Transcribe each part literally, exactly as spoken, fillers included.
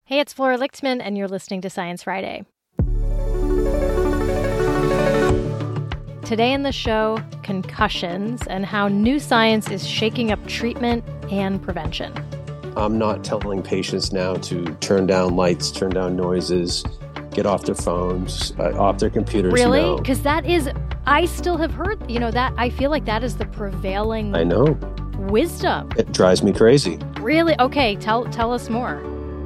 Hey, it's Flora Lichtman, and you're listening to Science Friday. Today in the show, concussions and how new science is shaking up treatment and prevention. I'm not telling patients now to turn down lights, turn down noises, get off their phones, uh, off their computers. Really? Because that is, I still have heard, you know, that I feel like that is the prevailing I know. wisdom. It drives me crazy. Really? Okay, tell tell us more.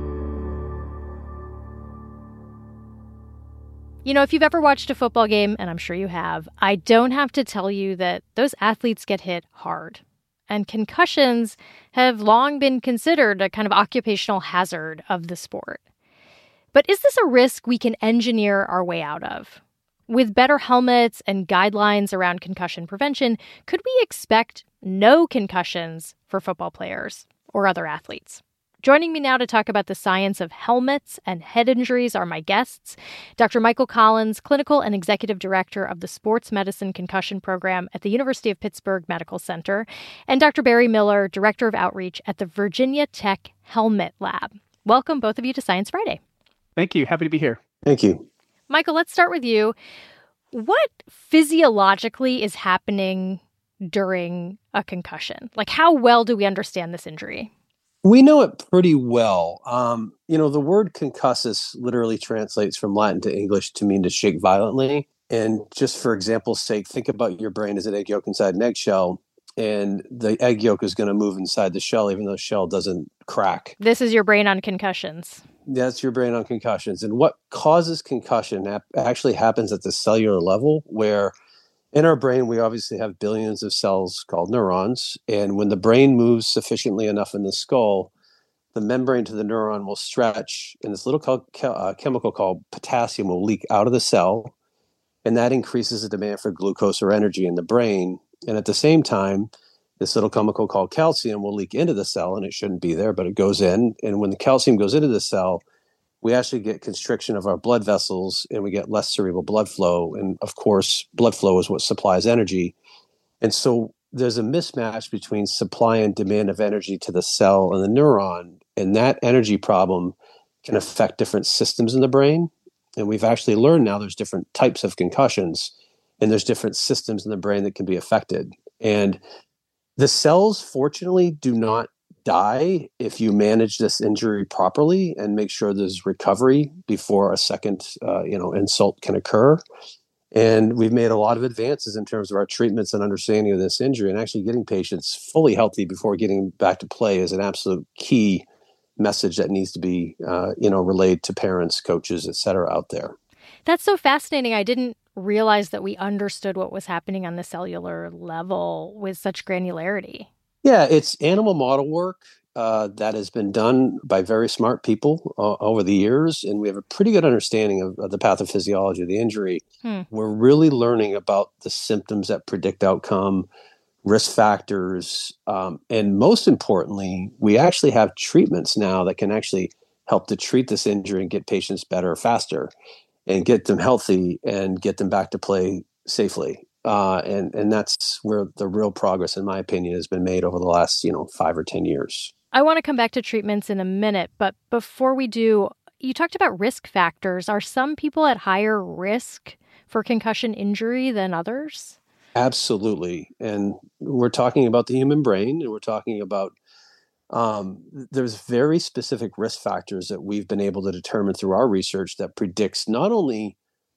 You know, if you've ever watched a football game, and I'm sure you have, I don't have to tell you that those athletes get hit hard. And concussions have long been considered a kind of occupational hazard of the sport. But is this a risk we can engineer our way out of? With better helmets and guidelines around concussion prevention, could we expect no concussions for football players or other athletes? Joining me now to talk about the science of helmets and head injuries are my guests, Doctor Michael Collins, Clinical and Executive Director of the Sports Medicine Concussion Program at the University of Pittsburgh Medical Center, and Doctor Barry Miller, Director of Outreach at the Virginia Tech Helmet Lab. Welcome, both of you, to Science Friday. Thank you. Happy to be here. Thank you. Michael, let's start with you. What physiologically is happening during a concussion? Like, how well do we understand this injury? We know it pretty well. Um, you know, the word concussus literally translates from Latin to English to mean to shake violently. And just for example's sake, think about your brain as an egg yolk inside an eggshell, and the egg yolk is going to move inside the shell, even though the shell doesn't crack. This is your brain on concussions. That's your brain on concussions. And what causes concussion ap- actually happens at the cellular level, where in our brain, we obviously have billions of cells called neurons. And when the brain moves sufficiently enough in the skull, the membrane to the neuron will stretch, and this little co- uh, chemical called potassium will leak out of the cell. And that increases the demand for glucose or energy in the brain. And at the same time, this little chemical called calcium will leak into the cell, and it shouldn't be there, but it goes in. And when the calcium goes into the cell, we actually get constriction of our blood vessels, and we get less cerebral blood flow. And of course, blood flow is what supplies energy. And so there's a mismatch between supply and demand of energy to the cell and the neuron. And that energy problem can affect different systems in the brain. And we've actually learned now there's different types of concussions, and there's different systems in the brain that can be affected. And the cells, fortunately, do not die if you manage this injury properly and make sure there's recovery before a second, uh, you know, insult can occur. And we've made a lot of advances in terms of our treatments and understanding of this injury, and actually getting patients fully healthy before getting back to play is an absolute key message that needs to be, uh, you know, relayed to parents, coaches, et cetera, out there. That's so fascinating. I didn't realize that we understood what was happening on the cellular level with such granularity. Yeah, it's animal model work uh, that has been done by very smart people uh, over the years, and we have a pretty good understanding of, of the pathophysiology of the injury. Hmm. We're really learning about the symptoms that predict outcome, risk factors, um, and most importantly, we actually have treatments now that can actually help to treat this injury and get patients better faster and get them healthy and get them back to play safely. Uh, and, and that's where the real progress, in my opinion, has been made over the last, you know, five or ten years. I want to come back to treatments in a minute, but before we do, you talked about risk factors. Are some people at higher risk for concussion injury than others? Absolutely. And we're talking about the human brain, and we're talking about um, there's very specific risk factors that we've been able to determine through our research that predicts not only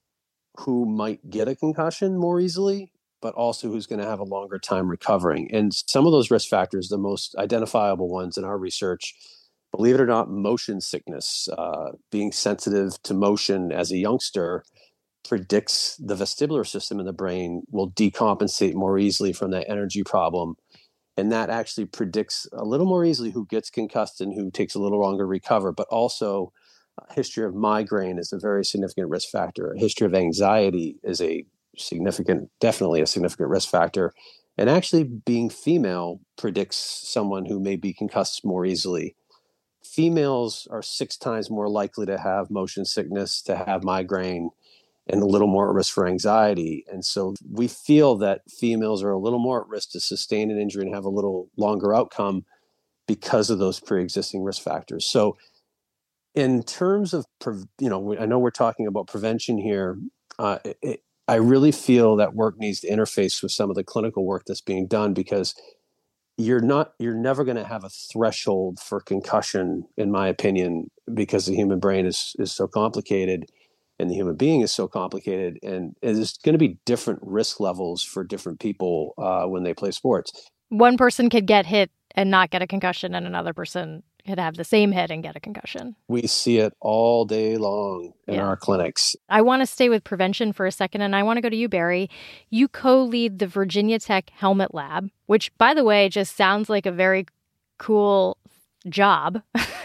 who might get a concussion more easily, but also who's going to have a longer time recovering. And some of those risk factors, the most identifiable ones in our research, believe it or not, motion sickness, uh, being sensitive to motion as a youngster predicts the vestibular system in the brain will decompensate more easily from that energy problem. And that actually predicts a little more easily who gets concussed and who takes a little longer to recover, but also a history of migraine is a very significant risk factor. A history of anxiety is a significant, definitely a significant risk factor. And actually being female predicts someone who may be concussed more easily. Females are six times more likely to have motion sickness, to have migraine, and a little more at risk for anxiety. And so we feel that females are a little more at risk to sustain an injury and have a little longer outcome because of those pre-existing risk factors. So In terms of, you know, I know we're talking about prevention here. Uh, it, I really feel that work needs to interface with some of the clinical work that's being done, because you're not, you're never going to have a threshold for concussion, in my opinion, because the human brain is is so complicated, and the human being is so complicated, and there's going to be different risk levels for different people uh, when they play sports. One person could get hit and not get a concussion, and another person could have the same hit and get a concussion. We see it all day long in yeah. our clinics. I want to stay with prevention for a second, and I want to go to you, Barry. You co-lead the Virginia Tech Helmet Lab, which, by the way, just sounds like a very cool job.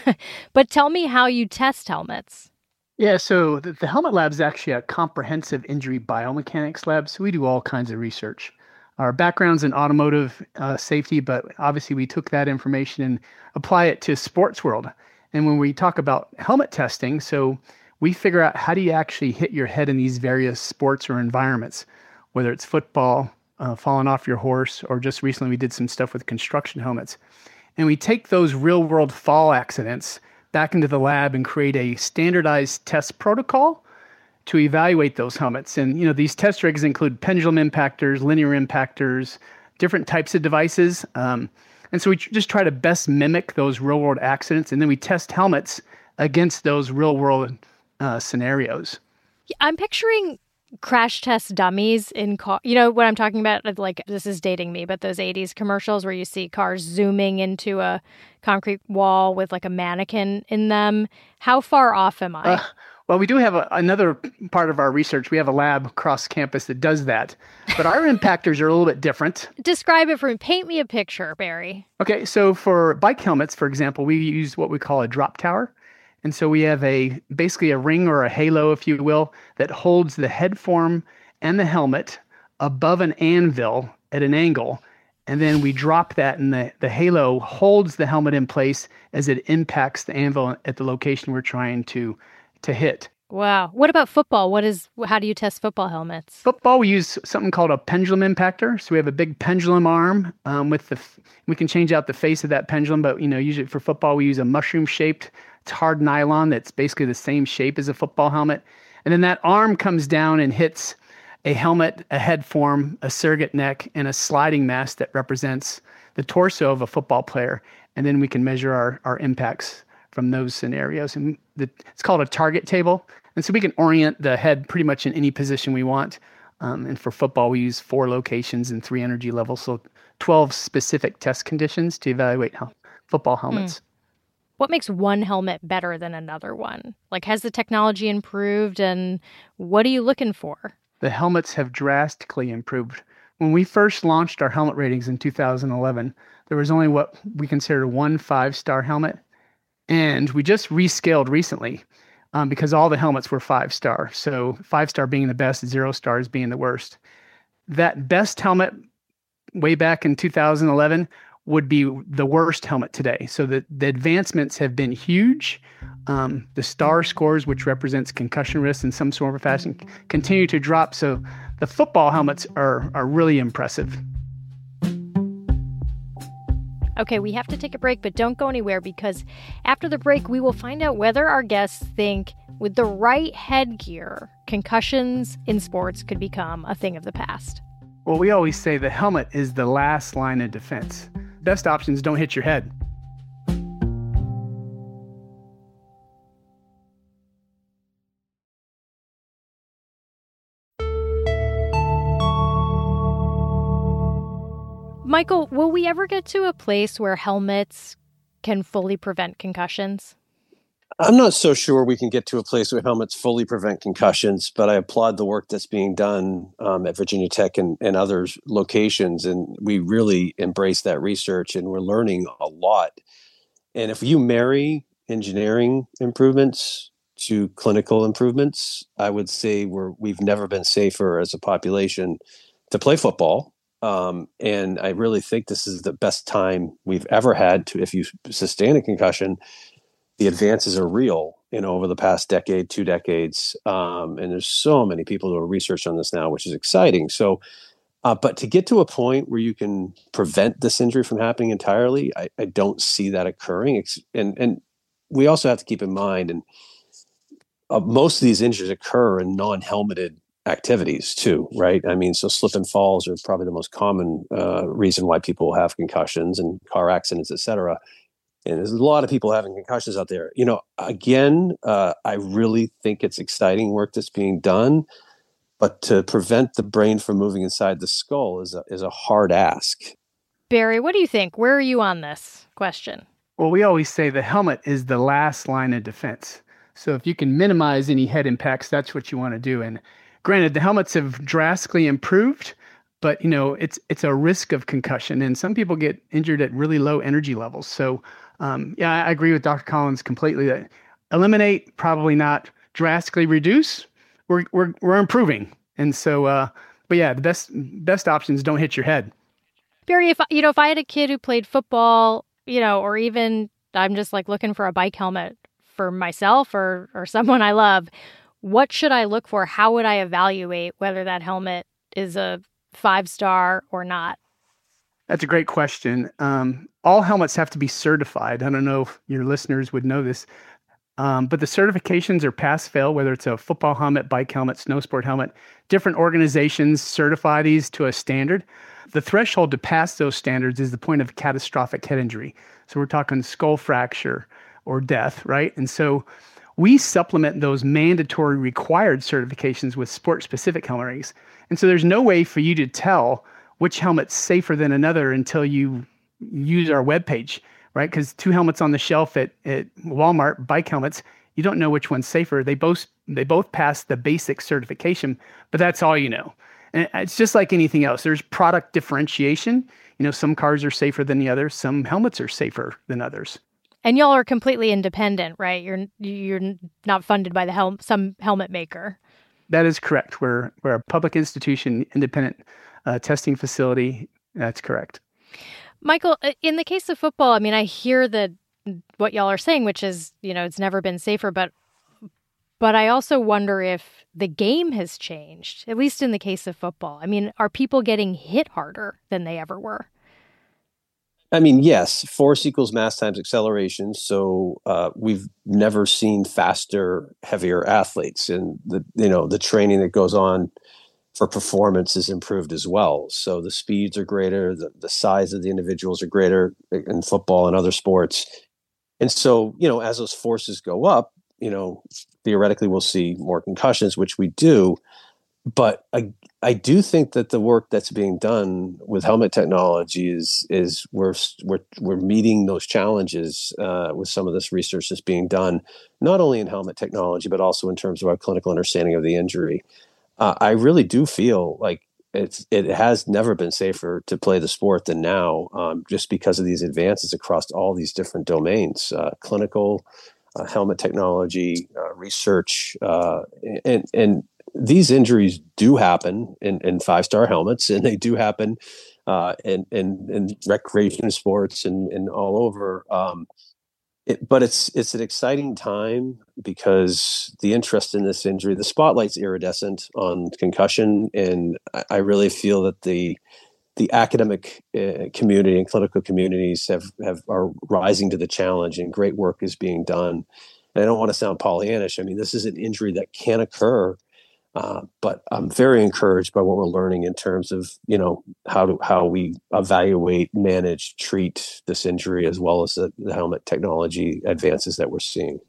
But tell me how you test helmets. Yeah, so the, the Helmet Lab is actually a comprehensive injury biomechanics lab, so we do all kinds of research. Our background's in automotive uh, safety, but obviously we took that information and apply it to sports world. And when we talk about helmet testing, so we figure out how do you actually hit your head in these various sports or environments, whether it's football, uh, falling off your horse, or just recently we did some stuff with construction helmets. And we take those real world fall accidents back into the lab and create a standardized test protocol to evaluate those helmets. And, you know, these test rigs include pendulum impactors, linear impactors, different types of devices. Um, and so we just try to best mimic those real world accidents. And then we test helmets against those real world uh, scenarios. I'm picturing crash test dummies in car. You know what I'm talking about? Like, this is dating me, but those eighties commercials where you see cars zooming into a concrete wall with like a mannequin in them. How far off am I? Uh, Well, we do have a, another part of our research. We have a lab across campus that does that. But our impactors are a little bit different. Describe it for me. Paint me a picture, Barry. Okay, so for bike helmets, for example, we use what we call a drop tower. And so we have a basically a ring or a halo, if you will, that holds the head form and the helmet above an anvil at an angle. And then we drop that, and the, the halo holds the helmet in place as it impacts the anvil at the location we're trying to to hit. Wow. What about football? What is, how do you test football helmets? Football, we use something called a pendulum impactor. So we have a big pendulum arm um, with the, we can change out the face of that pendulum, but, you know, usually for football, we use a mushroom shaped, it's hard nylon that's basically the same shape as a football helmet. And then that arm comes down and hits a helmet, a head form, a surrogate neck, and a sliding mass that represents the torso of a football player. And then we can measure our, our impacts from those scenarios. And the, it's called a target table. And so we can orient the head pretty much in any position we want. Um, and for football, we use four locations and three energy levels. So twelve specific test conditions to evaluate hel- football helmets. Hmm. What makes one helmet better than another one? Like, has the technology improved, and what are you looking for? The helmets have drastically improved. When we first launched our helmet ratings in two thousand eleven, there was only what we considered one five-star helmet. And we just rescaled recently um, because all the helmets were five-star. So five-star being the best, zero stars being the worst. That best helmet way back in two thousand eleven would be the worst helmet today. So the, the advancements have been huge. Um, the star scores, which represents concussion risk in some sort of fashion, continue to drop. So the football helmets are are really impressive. Okay, we have to take a break, but don't go anywhere, because after the break, we will find out whether our guests think with the right headgear, concussions in sports could become a thing of the past. Well, we always say the helmet is the last line of defense. Best options don't hit your head. Michael, will we ever get to a place where helmets can fully prevent concussions? I'm not so sure we can get to a place where helmets fully prevent concussions, but I applaud the work that's being done um, at Virginia Tech and, and other locations. And we really embrace that research, and we're learning a lot. And if you marry engineering improvements to clinical improvements, I would say we're, we've never been safer as a population to play football. Um, and I really think this is the best time we've ever had to, if you sustain a concussion, the advances are real, you know, over the past decade, two decades. Um, and there's so many people who are research on this now, which is exciting. So, uh, but to get to a point where you can prevent this injury from happening entirely, I, I don't see that occurring. And, and we also have to keep in mind, and uh, most of these injuries occur in non-helmeted activities too, right? I mean, so slip and falls are probably the most common uh, reason why people have concussions and car accidents, et cetera. And there's a lot of people having concussions out there. You know, again, uh, I really think it's exciting work that's being done, but to prevent the brain from moving inside the skull is a, is a hard ask. Barry, what do you think? Where are you on this question? Well, we always say the helmet is the last line of defense. So if you can minimize any head impacts, that's what you want to do. And granted, the helmets have drastically improved, but you know, it's it's a risk of concussion, and some people get injured at really low energy levels. So um, yeah, I agree with Doctor Collins completely that eliminate, probably not drastically reduce. We're we're we're improving, and so uh, but yeah, the best best options don't hit your head. Barry, if you know, if I had a kid who played football, you know, or even I'm just like looking for a bike helmet for myself or or someone I love, what should I look for? How would I evaluate whether that helmet is a five star or not? That's a great question. Um, all helmets have to be certified. I don't know if your listeners would know this, um, but the certifications are pass fail, whether it's a football helmet, bike helmet, snow sport helmet. Different organizations certify these to a standard. The threshold to pass those standards is the point of catastrophic head injury. So we're talking skull fracture or death, right? And so we supplement those mandatory required certifications with sport-specific helmet rings. And so there's no way for you to tell which helmet's safer than another until you use our webpage, right? Because two helmets on the shelf at, at Walmart, bike helmets, you don't know which one's safer. They both they both pass the basic certification, but that's all you know. And it's just like anything else. There's product differentiation. You know, some cars are safer than the others. Some helmets are safer than others. And y'all are completely independent, right? You're you're not funded by the hel- some helmet maker. That is correct. We're we're a public institution, independent uh, testing facility. That's correct. Michael, in the case of football, I mean, I hear that what y'all are saying, which is, you know, it's never been safer, but but I also wonder if the game has changed, at least in the case of football. I mean, are people getting hit harder than they ever were? I mean, yes, force equals mass times acceleration. So uh, we've never seen faster, heavier athletes, and the you know the training that goes on for performance is improved as well. So the speeds are greater, the, the size of the individuals are greater in football and other sports, and so you know as those forces go up, you know theoretically we'll see more concussions, which we do. But I, I do think that the work that's being done with helmet technology is is we're we're we're meeting those challenges uh, with some of this research that's being done, not only in helmet technology but also in terms of our clinical understanding of the injury. Uh, I really do feel like it's it has never been safer to play the sport than now, um, just because of these advances across all these different domains, uh, clinical, uh, helmet technology, uh, research, uh, and and. These injuries do happen in, in five-star helmets, and they do happen uh, in, in, in recreation sports and, and all over. Um, it, but it's it's an exciting time because the interest in this injury, the spotlight's iridescent on concussion, and I, I really feel that the the academic uh, community and clinical communities have, have are rising to the challenge, and great work is being done. And I don't want to sound Pollyannish. I mean, this is an injury that can occur. Uh, but I'm very encouraged by what we're learning in terms of, you know, how to how we evaluate, manage, treat this injury, as well as the, the helmet technology advances that we're seeing.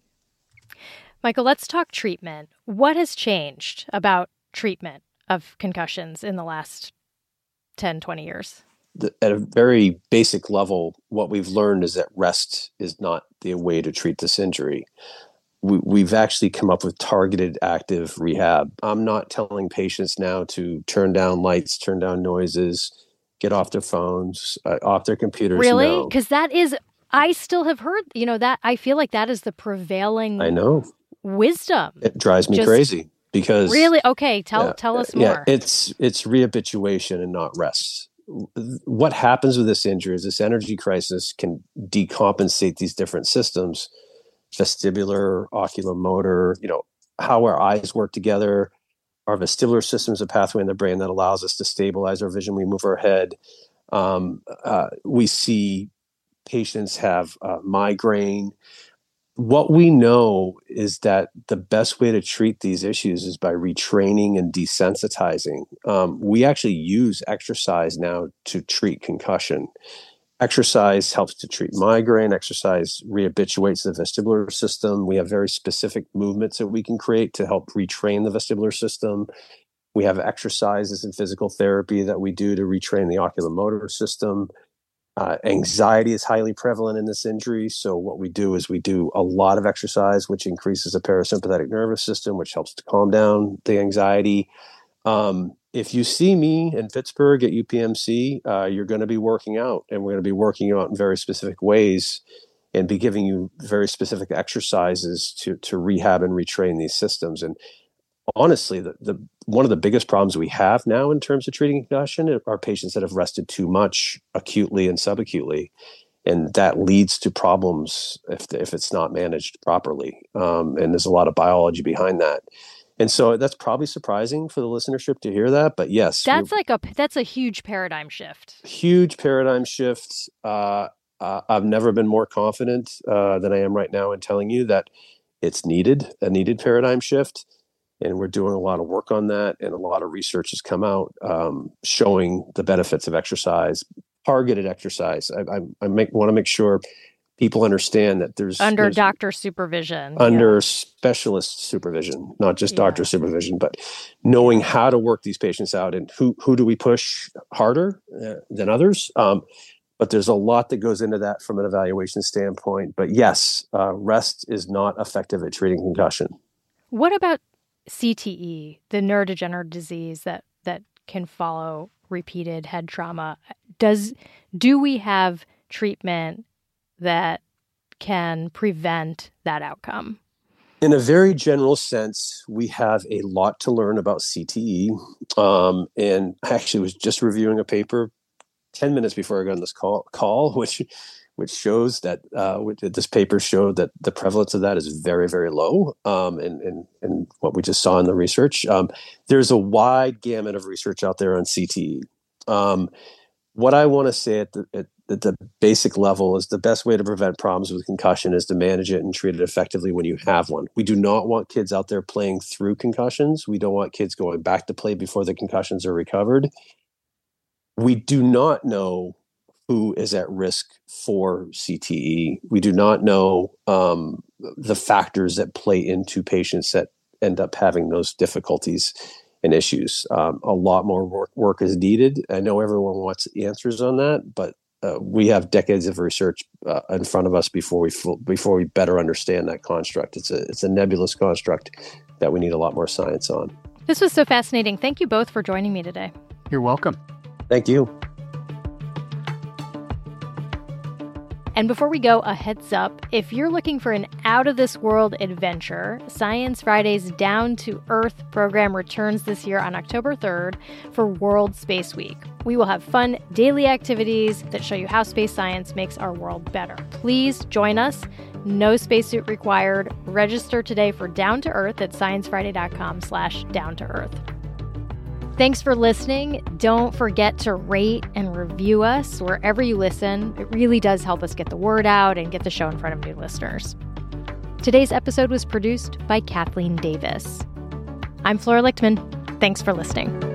Michael, let's talk treatment. What has changed about treatment of concussions in the last ten, twenty years? The, at a very basic level, what we've learned is that rest is not the way to treat this injury. We, we've actually come up with targeted active rehab. I'm not telling patients now to turn down lights, turn down noises, get off their phones, uh, off their computers. Really? Because that is, I still have heard, you know, that I feel like that is the prevailing I know. wisdom. It drives me Just, crazy because really? Okay. Tell, yeah, tell us yeah, more. It's, it's rehabilitation and not rest. What happens with this injury is this energy crisis can decompensate these different systems. Vestibular, oculomotor, you know, how our eyes work together. Our vestibular system is a pathway in the brain that allows us to stabilize our vision. We move our head. Um, uh, we see patients have uh, migraine. what we know is that the best way to treat these issues is by retraining and desensitizing. Um, we actually use exercise now to treat concussion. Exercise helps to treat migraine. Exercise rehabituates the vestibular system. We have very specific movements that we can create to help retrain the vestibular system. We have exercises and physical therapy that we do to retrain the oculomotor system. Uh, anxiety is highly prevalent in this injury. So what we do is we do a lot of exercise, which increases the parasympathetic nervous system, which helps to calm down the anxiety. Um, if you see me in Pittsburgh at U P M C, uh, you're going to be working out, and we're going to be working out in very specific ways and be giving you very specific exercises to, to rehab and retrain these systems. And honestly, the, the one of the biggest problems we have now in terms of treating concussion are patients that have rested too much acutely and subacutely, and that leads to problems if if it's not managed properly. Um, and there's a lot of biology behind that, and so that's probably surprising for the listenership to hear that. But yes, that's like a that's a huge paradigm shift. Huge paradigm shift. Uh, uh, I've never been more confident uh, than I am right now in telling you that it's needed, a needed paradigm shift. And we're doing a lot of work on that, and a lot of research has come out um, showing the benefits of exercise, targeted exercise. I, I, I make, want to make sure people understand that there's under there's, doctor supervision, under yeah. specialist supervision, not just yeah. doctor supervision, but knowing how to work these patients out and who who do we push harder uh, than others. Um, but there's a lot that goes into that from an evaluation standpoint. But yes, uh, rest is not effective at treating concussion. What about C T E, the neurodegenerative disease that, that can follow repeated head trauma? Does do we have treatment that can prevent that outcome? In a very general sense, we have a lot to learn about C T E. Um, and I actually was just reviewing a paper ten minutes before I got on this call, call which which shows that uh, which, this paper showed that the prevalence of that is very, very low. Um, and, and, and what we just saw in the research, um, there's a wide gamut of research out there on C T E. Um, what I want to say at the, at, at the basic level is the best way to prevent problems with concussion is to manage it and treat it effectively when you have one. We do not want kids out there playing through concussions. We don't want kids going back to play before the concussions are recovered. We do not know who is at risk for C T E. We do not know um, the factors that play into patients that end up having those difficulties and issues. Um, a lot more work, work is needed. I know everyone wants answers on that, but uh, we have decades of research uh, in front of us before we f- before we better understand that construct. It's a it's a nebulous construct that we need a lot more science on. This was so fascinating. Thank you both for joining me today. You're welcome. Thank you. And before we go, a heads up. If you're looking for an out-of-this-world adventure, Science Friday's Down to Earth program returns this year on October third for World Space Week. We will have fun daily activities that show you how space science makes our world better. Please join us. No spacesuit required. Register today for Down to Earth at sciencefriday.com slash down to earth. Thanks for listening. Don't forget to rate and review us wherever you listen. It really does help us get the word out and get the show in front of new listeners. Today's episode was produced by Kathleen Davis. I'm Flora Lichtman. Thanks for listening.